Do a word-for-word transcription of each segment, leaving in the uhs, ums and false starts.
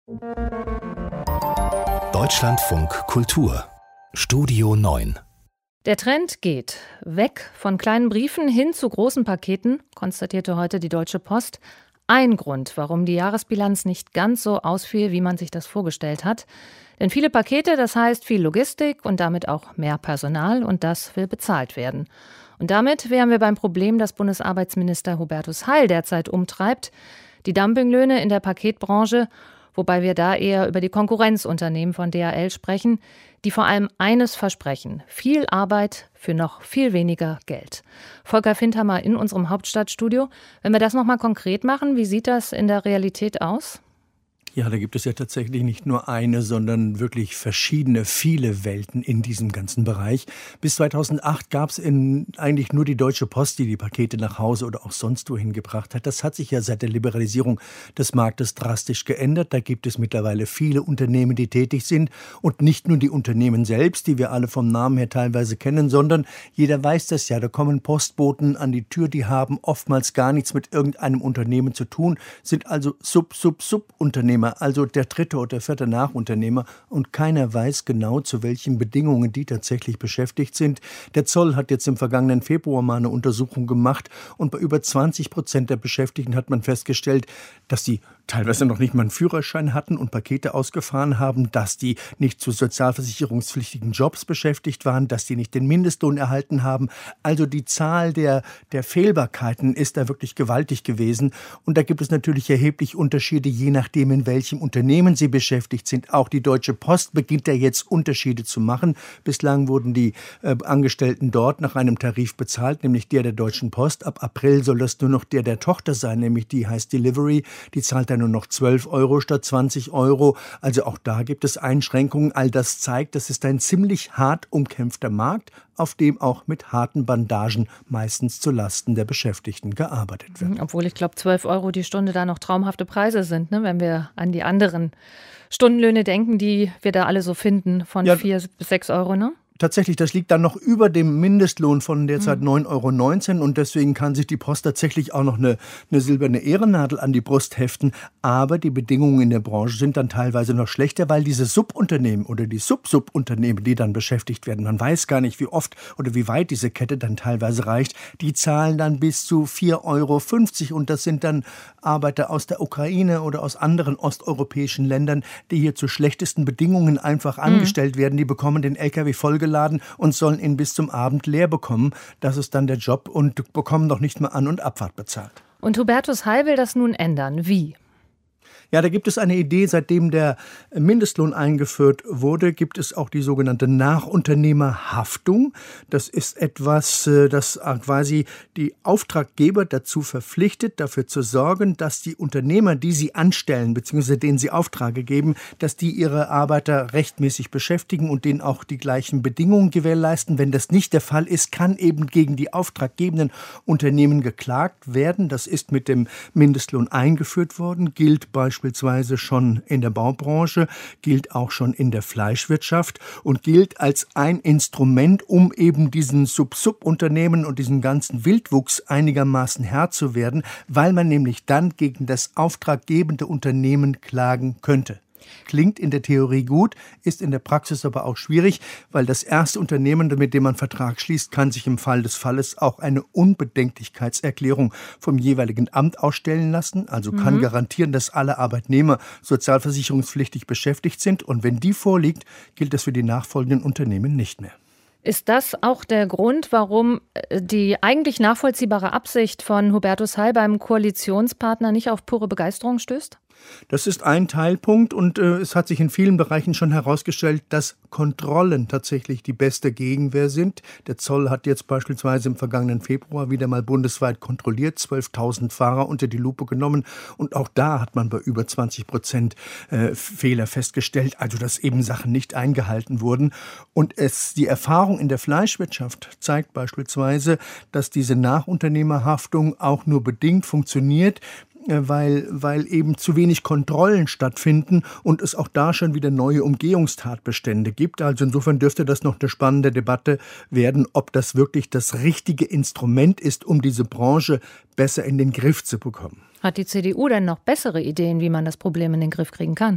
Deutschlandfunk Kultur Studio neun. Der Trend geht weg von kleinen Briefen hin zu großen Paketen, konstatierte heute die Deutsche Post. Ein Grund, warum die Jahresbilanz nicht ganz so ausfiel, wie man sich das vorgestellt hat. Denn viele Pakete, das heißt viel Logistik und damit auch mehr Personal, und das will bezahlt werden. Und damit wären wir beim Problem, das Bundesarbeitsminister Hubertus Heil derzeit umtreibt, die Dumpinglöhne in der Paketbranche, wobei wir da eher über die Konkurrenzunternehmen von D H L sprechen, die vor allem eines versprechen: viel Arbeit für noch viel weniger Geld. Volker Findhammer in unserem Hauptstadtstudio. Wenn wir das nochmal konkret machen, wie sieht das in der Realität aus? Ja, da gibt es ja tatsächlich nicht nur eine, sondern wirklich verschiedene, viele Welten in diesem ganzen Bereich. Bis zweitausendacht gab es in eigentlich nur die Deutsche Post, die die Pakete nach Hause oder auch sonst wohin gebracht hat. Das hat sich ja seit der Liberalisierung des Marktes drastisch geändert. Da gibt es mittlerweile viele Unternehmen, die tätig sind. Und nicht nur die Unternehmen selbst, die wir alle vom Namen her teilweise kennen, sondern jeder weiß das ja. Da kommen Postboten an die Tür, die haben oftmals gar nichts mit irgendeinem Unternehmen zu tun, sind also Sub-Sub-Sub-Unternehmen. Also der dritte oder vierte Nachunternehmer, und keiner weiß genau, zu welchen Bedingungen die tatsächlich beschäftigt sind. Der Zoll hat jetzt im vergangenen Februar mal eine Untersuchung gemacht, und bei über zwanzig Prozent der Beschäftigten hat man festgestellt, dass die teilweise noch nicht mal einen Führerschein hatten und Pakete ausgefahren haben, dass die nicht zu sozialversicherungspflichtigen Jobs beschäftigt waren, dass die nicht den Mindestlohn erhalten haben. Also die Zahl der, der Fehlbarkeiten ist da wirklich gewaltig gewesen. Und da gibt es natürlich erheblich Unterschiede, je nachdem, in welchem Unternehmen sie beschäftigt sind. Auch die Deutsche Post beginnt ja jetzt Unterschiede zu machen. Bislang wurden die äh, Angestellten dort nach einem Tarif bezahlt, nämlich der der Deutschen Post. Ab April soll das nur noch der der Tochter sein, nämlich die heißt Delivery. Die zahlt dann nur noch zwölf Euro statt zwanzig Euro. Also auch da gibt es Einschränkungen. All das zeigt, das ist ein ziemlich hart umkämpfter Markt, auf dem auch mit harten Bandagen meistens zulasten der Beschäftigten gearbeitet wird. Obwohl ich glaube, zwölf Euro die Stunde da noch traumhafte Preise sind, ne? Wenn wir an die anderen Stundenlöhne denken, die wir da alle so finden, von ja, vier bis sechs Euro, ne? Tatsächlich, das liegt dann noch über dem Mindestlohn von derzeit mhm. neun Euro neunzehn, und deswegen kann sich die Post tatsächlich auch noch eine, eine silberne Ehrennadel an die Brust heften. Aber die Bedingungen in der Branche sind dann teilweise noch schlechter, weil diese Subunternehmen oder die Sub-Sub-Unternehmen, die dann beschäftigt werden, man weiß gar nicht, wie oft oder wie weit diese Kette dann teilweise reicht, die zahlen dann bis zu vier Euro fünfzig, und das sind dann Arbeiter aus der Ukraine oder aus anderen osteuropäischen Ländern, die hier zu schlechtesten Bedingungen einfach mhm. angestellt werden. Die bekommen den L K W vollgeladen und sollen ihn bis zum Abend leer bekommen. Das ist dann der Job, und bekommen noch nicht mal An- und Abfahrt bezahlt. Und Hubertus Heil will das nun ändern. Wie? Ja, da gibt es eine Idee. Seitdem der Mindestlohn eingeführt wurde, gibt es auch die sogenannte Nachunternehmerhaftung. Das ist etwas, das quasi die Auftraggeber dazu verpflichtet, dafür zu sorgen, dass die Unternehmer, die sie anstellen, beziehungsweise denen sie Aufträge geben, dass die ihre Arbeiter rechtmäßig beschäftigen und denen auch die gleichen Bedingungen gewährleisten. Wenn das nicht der Fall ist, kann eben gegen die auftraggebenden Unternehmen geklagt werden. Das ist mit dem Mindestlohn eingeführt worden, gilt beispielsweise Beispielsweise schon in der Baubranche, gilt auch schon in der Fleischwirtschaft und gilt als ein Instrument, um eben diesen Sub-Sub-Unternehmen und diesen ganzen Wildwuchs einigermaßen Herr zu werden, weil man nämlich dann gegen das auftraggebende Unternehmen klagen könnte. Klingt in der Theorie gut, ist in der Praxis aber auch schwierig, weil das erste Unternehmen, mit dem man Vertrag schließt, kann sich im Fall des Falles auch eine Unbedenklichkeitserklärung vom jeweiligen Amt ausstellen lassen, also mhm. kann garantieren, dass alle Arbeitnehmer sozialversicherungspflichtig beschäftigt sind, und wenn die vorliegt, gilt das für die nachfolgenden Unternehmen nicht mehr. Ist das auch der Grund, warum die eigentlich nachvollziehbare Absicht von Hubertus Heil beim Koalitionspartner nicht auf pure Begeisterung stößt? Das ist ein Teilpunkt, und äh, es hat sich in vielen Bereichen schon herausgestellt, dass Kontrollen tatsächlich die beste Gegenwehr sind. Der Zoll hat jetzt beispielsweise im vergangenen Februar wieder mal bundesweit kontrolliert, zwölftausend Fahrer unter die Lupe genommen, und auch da hat man bei über zwanzig Prozent äh, Fehler festgestellt, also dass eben Sachen nicht eingehalten wurden. Und es, die Erfahrung in der Fleischwirtschaft zeigt beispielsweise, dass diese Nachunternehmerhaftung auch nur bedingt funktioniert, weil, weil eben zu wenig Kontrollen stattfinden und es auch da schon wieder neue Umgehungstatbestände gibt. Also insofern dürfte das noch eine spannende Debatte werden, ob das wirklich das richtige Instrument ist, um diese Branche besser in den Griff zu bekommen. Hat die C D U denn noch bessere Ideen, wie man das Problem in den Griff kriegen kann?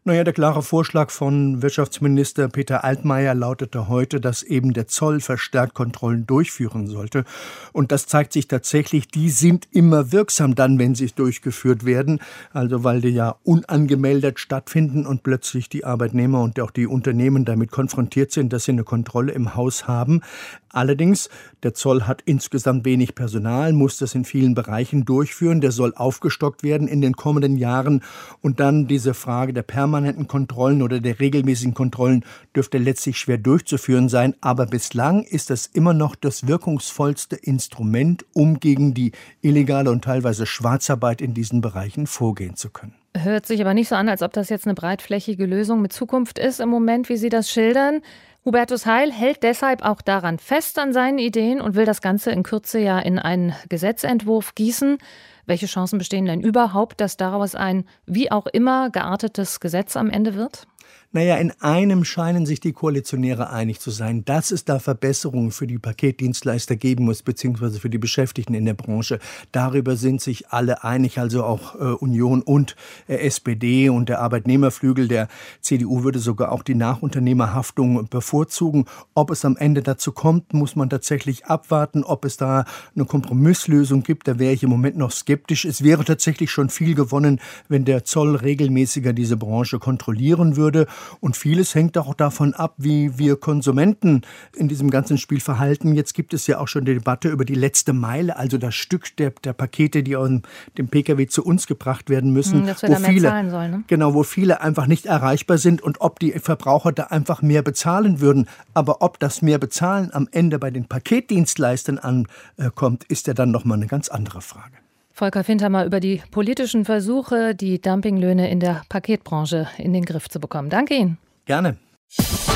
Naja, der klare Vorschlag von Wirtschaftsminister Peter Altmaier lautete heute, dass eben der Zoll verstärkt Kontrollen durchführen sollte. Und das zeigt sich tatsächlich, die sind immer wirksam dann, wenn sie durchgeführt werden. Also weil die ja unangemeldet stattfinden und plötzlich die Arbeitnehmer und auch die Unternehmen damit konfrontiert sind, dass sie eine Kontrolle im Haus haben. Allerdings, der Zoll hat insgesamt wenig Personal, muss das in vielen Bereichen durchführen. Der soll aufgestockt werden in den kommenden Jahren. Und dann diese Frage der permanenten Kontrollen oder der regelmäßigen Kontrollen dürfte letztlich schwer durchzuführen sein. Aber bislang ist das immer noch das wirkungsvollste Instrument, um gegen die illegale und teilweise Schwarzarbeit in diesen Bereichen vorgehen zu können. Hört sich aber nicht so an, als ob das jetzt eine breitflächige Lösung mit Zukunft ist im Moment, wie Sie das schildern. Hubertus Heil hält deshalb auch daran fest an seinen Ideen und will das Ganze in Kürze ja in einen Gesetzentwurf gießen. Welche Chancen bestehen denn überhaupt, dass daraus ein wie auch immer geartetes Gesetz am Ende wird? Naja, in einem scheinen sich die Koalitionäre einig zu sein, dass es da Verbesserungen für die Paketdienstleister geben muss, beziehungsweise für die Beschäftigten in der Branche. Darüber sind sich alle einig, also auch äh, Union und äh, S P D und der Arbeitnehmerflügel der C D U würde sogar auch die Nachunternehmerhaftung bevorzugen. Ob es am Ende dazu kommt, muss man tatsächlich abwarten. Ob es da eine Kompromisslösung gibt, da wäre ich im Moment noch skeptisch. Es wäre tatsächlich schon viel gewonnen, wenn der Zoll regelmäßiger diese Branche kontrollieren würde. Und vieles hängt auch davon ab, wie wir Konsumenten in diesem ganzen Spiel verhalten. Jetzt gibt es ja auch schon die Debatte über die letzte Meile, also das Stück der, der Pakete, die aus dem Pkw zu uns gebracht werden müssen. Dass wir wo da mehr viele, zahlen sollen, ne? Genau, wo viele einfach nicht erreichbar sind und ob die Verbraucher da einfach mehr bezahlen würden. Aber ob das mehr Bezahlen am Ende bei den Paketdienstleistern ankommt, ist ja dann nochmal eine ganz andere Frage. Volker Fintermer über die politischen Versuche, die Dumpinglöhne in der Paketbranche in den Griff zu bekommen. Danke Ihnen. Gerne.